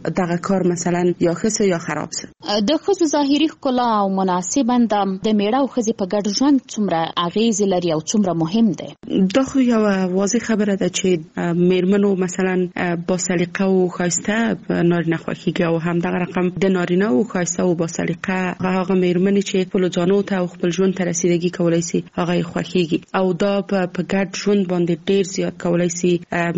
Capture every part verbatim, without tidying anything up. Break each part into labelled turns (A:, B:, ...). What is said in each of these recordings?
A: دغه کار مثلا یا ښه یا خراب سي.
B: د ښځو ظاهري ښکلا او مناسب اندام د میړه او ښځې په ګډ ژوند څومره اغیز لري او څومره مهم دی؟
A: دا خو یو واضح خبره ده چې میرمنو مثلا با سلیقه او ښایسته نارینه خوښیږي او هم دغه رقم د نارینه او ښایسته او با سلیقه هغه میرمنې چې خپل ځانو ته او خپل ژوند ته رسیدګي کولای شي هغه خوښیږي او دا په ګډ ژوند باندې ډیر زیات کولای شي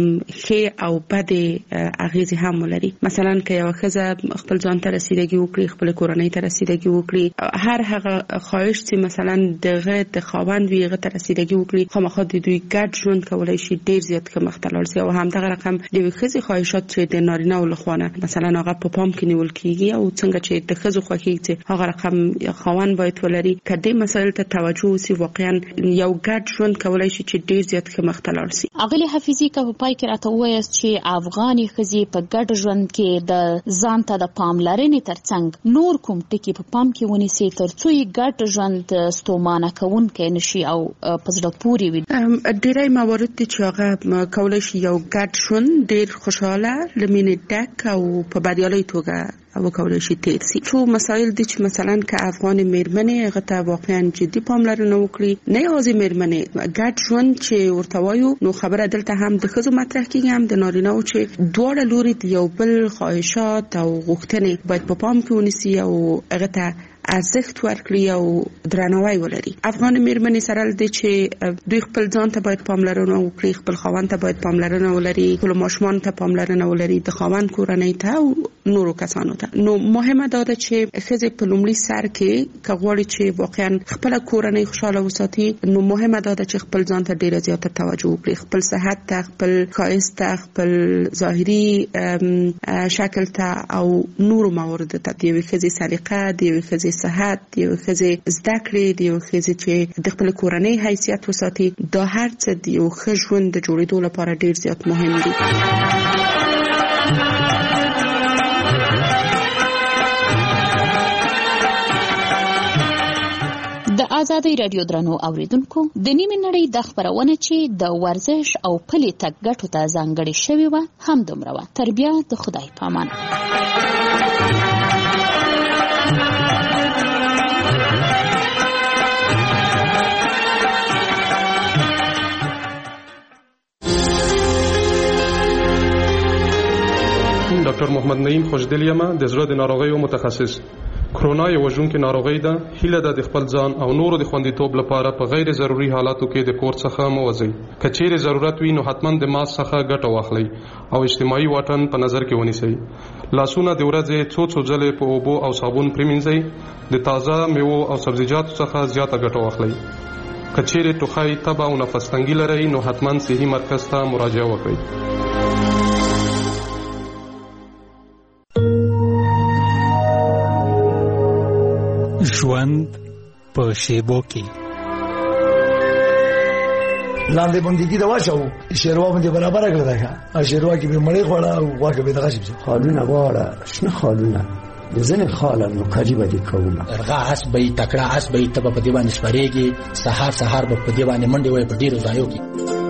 A: ښه او بد اغیز هم ولري. مثلا که یو ښځه خپل ځان ته رسیدګي وکړي، خپل کورنۍ ته رسیدګي وکړي، هر هغه خواهش چې مثلا دغه د خاوند ویغه ته رسیدګي وکړي، خامخا د دوی ګډ ژوند کولای شي ډیر زیات ښه مخ ته لاړ شي. او هم دغه رقم د ښځې خواهشات چې د نارینه ولخوانه مثلا هغه په پام کې نیول کیږي او څنګه چې د ښځو خوښي چې هغه رقم خاوند باید ولري. کله مسایل ته توجه وسی واقعا یو ګډ ژوند کولای شي چې ډیر زیات ښه مخ ته لاړ شي.
B: اغلی حفیظي که په پای کې راته وایي چې افغاني ښځې په ګډ ژوند کې د ځان ته د پاملرنې ترڅنګ نور کوم ټکي په پام کې ونیسي ترڅو یې ګډ ژوند ستومانه کوونکی نشي او په زړه پورې وي؟
A: ډېری موارد دي چې هغه کولای شي یو ګډ ژوند ډېر خوشحاله له مینې ډک او په بریالۍ توګه او کولای شي تیر شي. څو مسایل دي چې مثلا که افغان میرمنې هغه ته واقعا جدي پاملرنه وکړي، نه یوازې میرمنې، ګډ ژوند چې ورته وایو نو خبره دلته هم د ښځو مطرح کیږي هم د نارینه‌و چې دواړه لوري د یو بل خواهشات او غوښتنې باید په پام کې ونیسي او هغه ته ارزښت ورکړي او درناوی ولري. افغان میرمنې سره دي چې دوی خپل ځان ته باید پاملرنه وکړي، خپل خاوند ته باید پاملرنه ولري، خپل ماشومان ته پاملرنه ولري، د خاوند کورنۍ ته او نورو کسانو ته. نو مهمه ده چې ښځې په لومړي سر کې که غواړي چې واقعا خپل کورنۍ خوشاله وساتي نو مهمه ده چې خپل ځان ته ډیره زیاته توجه وکړي، خپل صحت ته، خپل ښایست ته، خپل ظاهري شکل ته او نورو موارد ته. د یوې ښځې سلیقه، د یوې ښځې صحت، د یو ښځې زده کړې، د یو ښځې چې د خپل کورنۍ حیثیت وساتي، دا هر څه د یو ښه ژوند د جوړېدو لپاره ډیر زیات مهم دي.
B: د آزادۍ رادیو درنو اوریدونکو، د نیمې نړۍ د خبرونه چې د ورزش او پلي تګ ګټو ته ځانګړې شوې وه هم دومره وه. تر بیا د خدای پامان.
C: ډاکټر محمد نعیم خوشدلیمه د زړه د ناروغیو متخصص. کرونا یو وژونکې ناروغي ده. هیله ده د خپل ځان او نورو د خوندیتوب لپاره په غیر ضروري حالاتو کې د کور څخه مه وځئ. که چیرې ضرورت وي نو حتما د ماسک څخه ګټه واخلئ او اجتماعي واټن په نظر کې ونیسئ. لاسونه د ورځې څو څو ځلې په اوبو او صابون پرېمنځئ. د تازه میوو او سبزیجاتو څخه زیاته ګټه واخلئ. که چیرې ټوخی، تبه او نفس تنګي لرئ نو حتما صحي مرکز ته مراجعه وکړئ.
D: ژوند په شیبو کې
E: لاندې باندې کی دا واچو شیروا باندې برابر کړل دا ښه شیروا کې به مړې خوړه او واکه به دغه شي
F: خالونه واړه شنه خالونه د زنه خاله نو کاجی باندې کومه
G: ارغا اس به تکړه اس به تب په دی باندې سپریږي سحر سحر به په دی باندې منډي وای په ډیرو ځایو کې.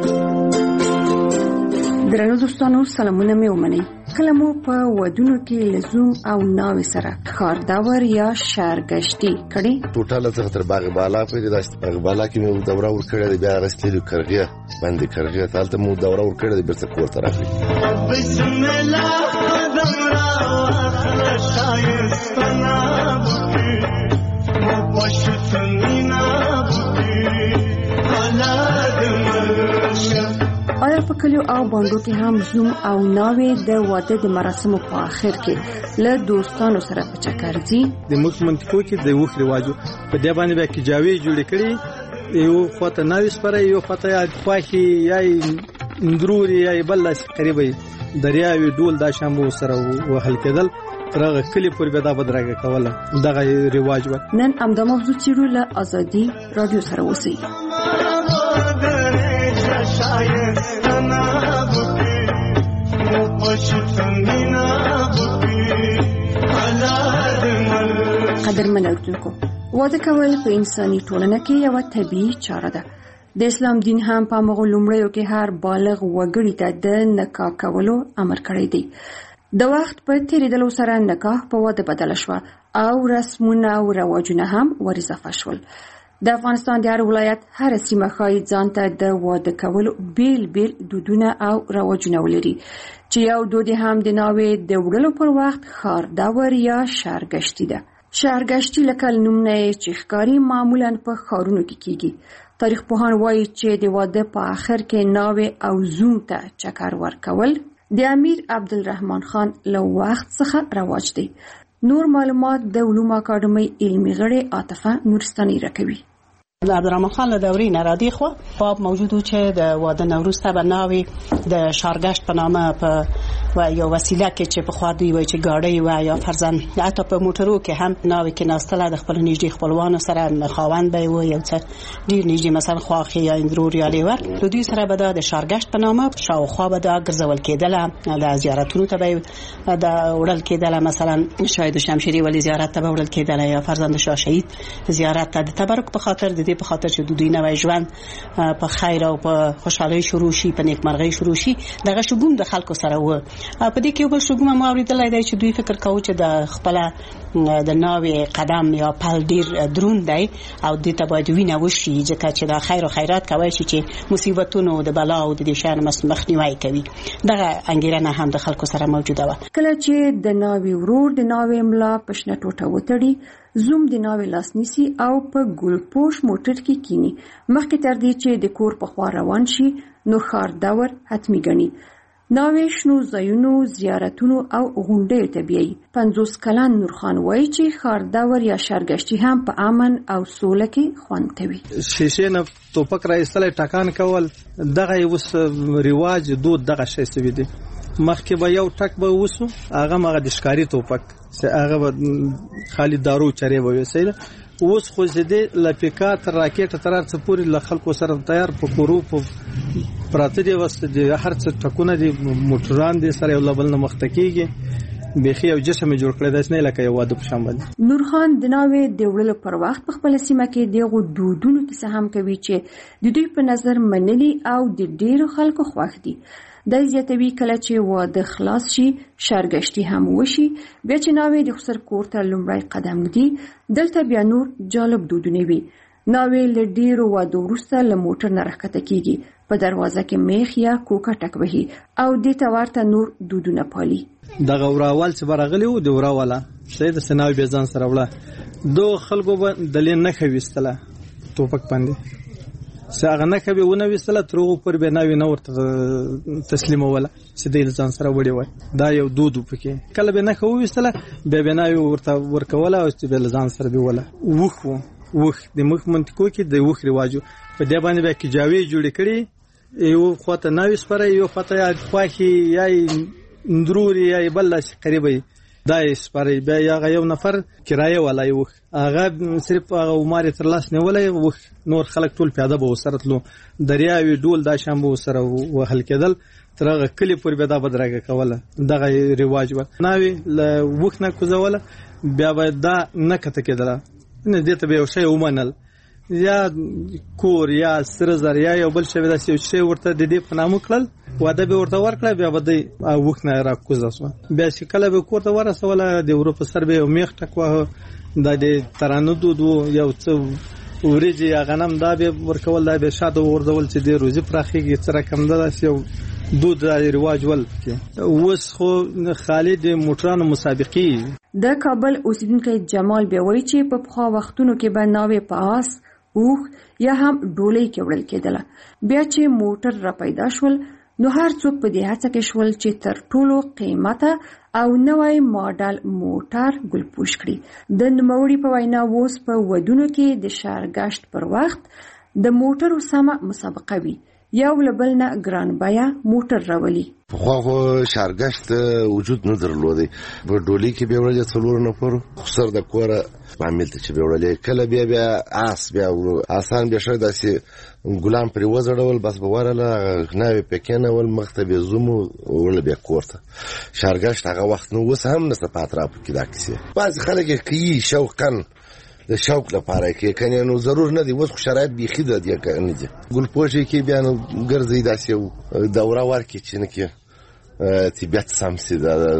H: درنو دوستانو سلامونه مې ومنئ. کله مو په ودونو کې لزوم او ناوې سره خارداور یا شهرګشتي کړي؟
I: ټوټاله څخه تر باغ بالا پورې د باغ بالا کې مو دوره ور کړې بیا غستلو کرغه باندې کرغه تالته مو دوره ور کړې بیرته کور ته راغلی. بسم الله دمرا شایستنا بوکی مو پښتنینا بوکی حالات مرشه.
H: آیا په کلیو او باندو کې هم زوم او ناوې د واده د مراسمو په آخر کې له دوستانو سره په چکر ځي؟
J: د موږ منطقو کې د وخت رواجو په دې باندې به کې جاوی جوړ کړي، یو خواته ناوې سپره، یو خواته یا خواخي یا اندروري یا بلس قریبي دریاوي ډول دا شامو سره وهل کېدل ترغه کلی پور به دا بدرګه کوله. دغه رواج و. نن امدا موضوع چیرو له آزادي رادیو سره وسی. قدرمن اوریدونکو، واده کول په انساني ټولنه کې یو طبیعي چاره ده. د اسلام دین هم په مغول لومړیو کې هر بالغ وګړي ته د نکاح کولو امر کړی دی.
H: د وخت په تیریدلو سره نکاح په واده بدله شوه او رسمونه او رواجونه هم ور اضافه شول. د افغانستان د هر ولایت هر سیمه ښایي ځان ته د واده کولو بیل بیل دودونه او رواجونه ولري چې یو دود هم د ناوې د وړلو پر وخت ښاردور یا ښارګشتي ده. ښارګشتي لکه له نوم نه چې ښکاري معمولا په ښارونو کې کیږي. تاریخ پوهان وایي چې د واده په آخر کې ناوې او زوم ته چکر ورکول د امیر عبدالرحمن خان له وخت څخه رواج دی. نور معلومات د علومو اکاډمۍ علمي غړې عاطفه نورستاني راکوي.
K: د عبدالرحمن خان له دورې نه رادی خو باب موجود و چې د واده نه وروسته به ناوې د ښارګشت په نامه په یو وسیله کې چې پخوا دوی وایي چې ګاډۍ وه یا فرضاً حتی په موټرو کې هم ناوې کې ناستله د خپلو نږدې خپلوانو سره خاوند به یې و یو څه ډېر نږدې مثلا خواښې یا اندرور یا لیور له دوی سره به دا د ښارګشت په نامه شاوخوا به دا ګرځول کېدله د زیارتونو ته به یې د وړل کېدله مثلا شاید شمشیري ولي زیارت ته به وړل کېدله یا فرضاً د شاه شهید زیارت ته د تبرک په خاطر د دې په خاطر چې د دوی نوی ژوند په خیر او په خوشحالۍ شروع شي په نیکمرغۍ شروع شي دغه شګون د خلکو سره و. په دې کې یو بل شګون هم اورېدلی دی چې دوی فکر کوي چې د خپله د ناوې قدم یا پل ډېر دروند دی او دې ته باید وینه وشي ځکه چې دا خیر او خیرات کولی شي چې مصیبتونو د بلا او د دې شیانو مخنیوی کوي. دغه انګېرنه هم د خلکو سره موجوده وه.
H: کله چې د ناوې ورور د ناوې ملا په شنه ټوټه وتړي زوم د ناوې لاس نیسي او په ګلپوش موټر کې کینی مخکې تر دې چې د کور په خوا روان شي نو ښاردور حتمي ګڼي. ناوې شنو ځایونو زیارتونو او غونډیو ته بیایي. پنځوس کلن نورخان وایي چې ښاردور یا ښارګشتي هم په امن او سوله کې خوند کوي.
J: شیشې نه ټوپک راایستلی ټکان کول دغه یې اوس رواج دود دغه شی سوي دی. مخکې به یو ټک به وسو هغه مغه د ښکاري ټوپک هغه به خالي دارو چرې به وسیله اوس خو زده لپیکا تر راکټ تر څه پوری له خلکو سره تیار په کورو په پراته دی وست دی هر څه ټکونه دی موټران دي سره یو لبل نه مخته کیږي بيخي او جسم جوړ کړی داس نه لکه یو واده په شامل.
H: نورخان د ناوې د وړلو پر وخت په خپل سیمه کې دغه دودونو کیسه هم کوي چې د دوی په نظر منلي او د ډیرو خلکو خوښ دي. د زیاتوي کله چې واده خلاص شي ښارګشتي هم وشي بیا چې ناوې د خسر کور ته لومړی قدم ږدي دلته بیا نور جالب دودونه وي. ناوې له ډیرو واده وروسته له موټر نه راښکته کیږي په دروازه کې میخ یا کوکا ټک وهي او دې ته ورته نور دودونه پالي.
J: دغه وراوال چې برغلی و د وراواله سید سناوي به ځان سره وړه دو خلکو به دلې نه خويستله ټوپک باندې څنګه نه کوي ونه وسله ترغه پر به ناوي نه ورته تسلیموله چې د ځان سره وړي وای دا یو دود پکې کله به نه کوي وسله به به ناوي ورته ورکوله او چې به ځان سره به وله وخو وخ د مخ منطقو کې د وخ رواجو په دې باندې به کې جاوي جوړ کړي یو خواته ناوي سپره یو خواته یا خواخي یا اندروري یا بلش قریبي دای سپری بیا هغه یو نفر کرایه ولای وخ هغه صرف هغه عمر تر لاس نه ولای وخ نور خلک ټول پیاده به وسره تلو دریاوی ډول دا شام به وسره وهل کېدل تر هغه کلی پر به دا بدرګه کوله دغه رواج و ناوی ل وخ نه کوزوله بیا به دا نه کته کېدله نه دې ته به یو شی ومنل یا کور یا سرزر یا یو بل شی داسې یو شی ورته د دې په نامو کړل واده به ورته ورکړه بیا به د وخت نه را کوزاسو بیا چې کله به کوته ورسوله د اروپا سر به میخ ټکوه د ترانو دودو یو څه ورېږي یا غنم دا به ورکول دا به شاده ورځول چې د روزي پراخیږي څه رقم ده یو دود رواج ول کې اوس خو خالد موټرانو مسابقې
H: د کابل اوسیدونکو جمال بیا وایي چې په پخوا وختونو کې به ناوې په آس اوخ یا هم ډولۍ کې وړل کېدله بیا چې موټر را پیدا شول نو هر څوک په دې هڅه کې شول چې تر ټولو قیمته او نوی ماډل موټر ګلپوش کړي. د نوموړي په وینا اوس په ودونو کې د ښارګشت پر وخت د موټرو سمه مسابقه وي یو لبل نه ګران بیا موټر راولي.
I: خو خو ښارګشت وجود نه درلودي په ډولۍ کې به ورځ څلور نفر خسر د کوره عامل ته چې به وړلې کله بیا بیا آس بیا آسان به شوی داسې ګلان پرې وزړول بس به ورله ناوې پکې ول مختبه زوم ول بیا کوړه ښارګشت هغه وخت نو وس هم نه صفات را پکې دا کیسه بعض خلک کې شوقن د شوق لپاره کې کنه نو ضرور نه دی وس خو شرایط بيخي د دې کنه دي ګل پوجي کې بیا نو ګرځي داسې دوره ورکې چې نه کې طبیعت سم سي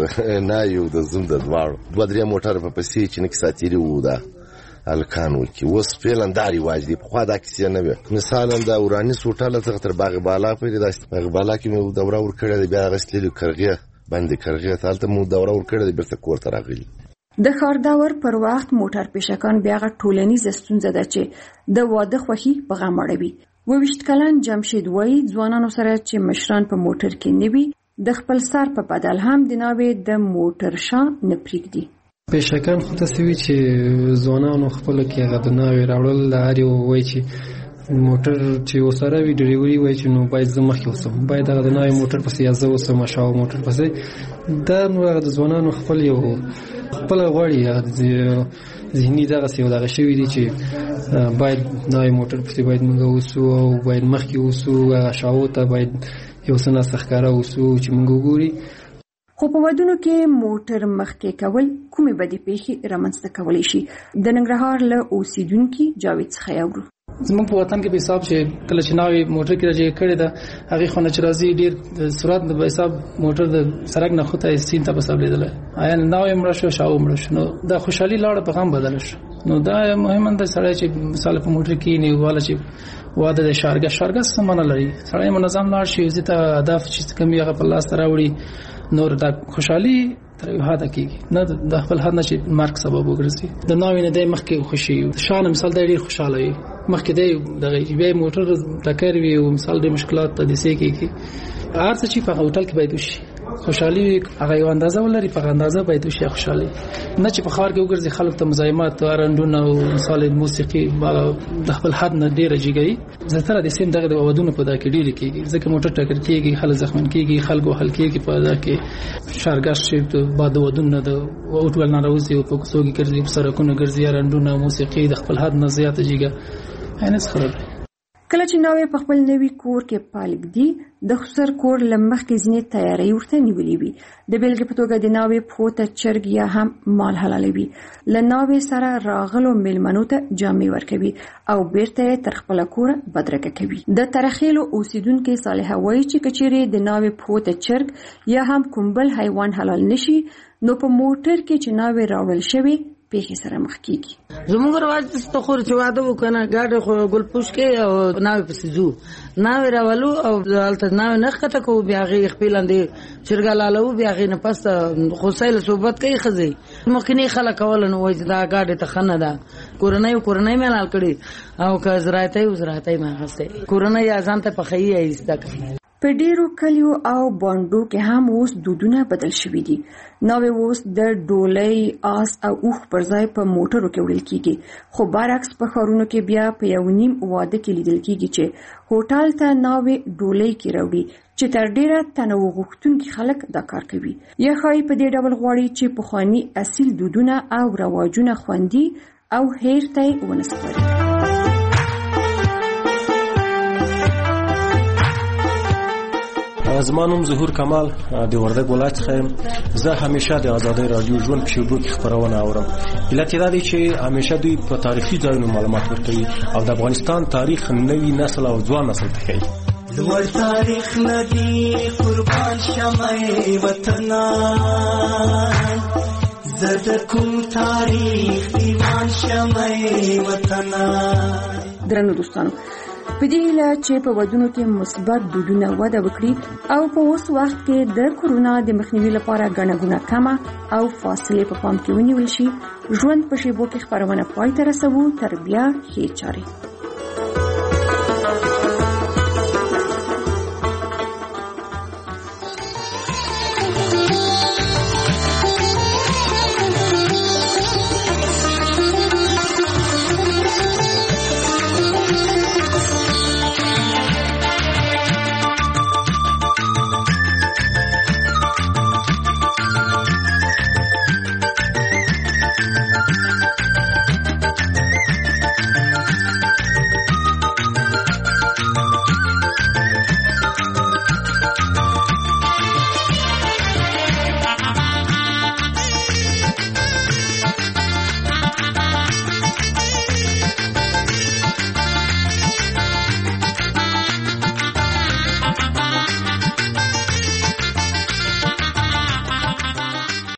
I: نه یو د زوم د دواړو دوه درې موټر په پسې چې نه ساتيري وو دا الکانو کې اوس فعلا دا رواج دی په خوا دا کیسه نه وي مثلا دا اوراني سوټاله څخه تر باغ بالا پورې دا باغ بالا کې مو دوره ور کړې بیا غسلې کرغه باندې کرغه تالته مو دوره ور کړې بیرته کور ته راغلی
H: د خارداور پر وخت موټر پیشکان بیا غ ټولنیز ستونزه ده چې د واده خوخي په غم اړوي وویشت کلن جمشید وای ځوانانو سره چې مشران په موټر کې نیوي د خپل سر په بدل هم د ناوې د موټر شان نه پریږدي
L: پیشکان خو تاسو وی چې ځوانانو خپل کې هغه د ناوې راوړل لاري وای چې موټر چې وسره وی ډریوري وای چې نو باید زما کې وسم باید هغه د ناوې موټر پسې یازو وسم شاو موټر پسې دا نو هغه د ځوانانو خپل یو خپل غوړی هغه ذهني دغه سی دغه شوی دی چې باید ناوې موټر پسې باید موږ وسو او باید مخ کې وسو شاو ته باید یو سنا سخکارا وسو چې موږ وګوري
H: خو په ودونو کې موټر مخکې کول کومې بدې پیښې رامنځته کولی شي د ننګرهار له اوسیدونکي جاوید څخه یاورو
M: زموږ په وطن کې به حساب چې کله چې ناوې موټر کې راځي کړي دا هغه خو نه چې راځي ډیر سرعت د حساب موټر د سړک نه خوته سین ته په حساب لیدل آیا ناوې مړ شو شاو مړ شو نو دا خوشحالي لاړه په غم بدل شو نو دا مهمه ده سړی چې مثال په موټر کې نیواله چې واده د شارګه شارګه سمونه لري سړی منظم لاړ شي زه ته هدف چې کوم یو په لاس راوړي نور دا خوشحالي تر یو حد کې نه د خپل حد نشي مارک سبب وګرځي د ناوې نه د مخکې خوشي شان مثال د ډیر خوشاله وي مخکې د دغه به موټر ټکر وي او مثال د مشکلات ته د سې کې هر څه چې په هوټل کې باید وشي خوشحالي هغه یو اندازه ولري په اندازه باید وشي خوشحالي نه چې په خار کې وګرځي خلک ته مزاحمت او رندونه او مثال موسیقي د خپل حد نه ډیره جګي زتره د سیم دغه د ودونو په دا کې ډیره کېږي ځکه موټر ټکر کېږي خلک زخمن کېږي خلکو حل کېږي په دا کې شارګاش چې بعد ودونو د اوټول نه راوځي او په کوڅو کې ګرځي په سرکونو ګرځي رندونه موسیقي د خپل حد نه زیاته جګه اینس خراب
H: کله چې ناوې په خپل نوي کور کې پالګ دی د خسر کور لمخ کې ځینې تیاری ورته نیولې وي د بیلګې په توګه د ناوې پښو ته چرګ یا هم مال حلالوي له ناوې سره راغلو میلمنو ته جامې ورکوي او بیرته تر خپل کور بدرګه کوي د ترخیلو اوسیدونکو صالحه وایي چې کچېرې د ناوې پښو ته چرګ یا هم کوم بل حیوان حلال نشي نو په موټر کې چې ناوې راوړل شوی پیښې سره مخ کیږي
N: زموږ رواج د خور چې واده وکنه ګاډه خو ګل پوش کې او ناوې پسې ځو ناوې راولو او دلته ناوې نه ښکته کوو بیا هغې خپل اندې چرګه لالو بیا هغې نه پس خو سیل صحبت کوي ښځې مخکیني خلک کوله نو وایي چې دا ګاډې ته ښه نه ده کورنۍ کورنۍ مې حلال کړي او که زراعتۍ و زراعتۍ مې اخیستی کورنۍ یا ځان ته پخوي یا یې زده کړي
H: په ډیرو کلیو او بانډو کې هم اوس دودونه بدل شوي دي ناوې اوس د ډولۍ آس او اوښ پر ځای په موټرو کې وړل کیږي خو برعکس په ښارونو کې بیا په یو نیم واده کې لیدل کیږي چې هوټل ته ناوې ډولۍ کې راوړي چې تر ډیره تنوع غوښتونکي خلک دا کار کوي یا ښایي په دې ډول غواړي چې پخواني اصیل دودونه او رواجونه خوندي او هیر ته یې ونه سپاري
O: زما نوم ظهور کمال د وردګ ولایت څخه یم زه همیشه د آزادۍ رادیو ژوند په شیدو کې خبرونه اورم علت یې دا دی چې همیشه دوی په تاریخي ځایونو معلومات ورکوي او د افغانستان تاریخ نوي نسل او ځوان نسل ته ښیي
P: لوړ تاریخ ندی قربان شمه وطنا زد کوم تاریخ ایمان شمه وطنا
H: درنو دوستانو په دې هیله چې په ودونو کې مثبت دودونه وده وکړي او په اوس وخت کې د کورونا د مخنیوي لپاره ګڼه ګوڼه کمه او فاصلې په پام کې ونیول شي ژوند په شیبو کې خپرونه پای ته رسوو تر بیا ښې چارې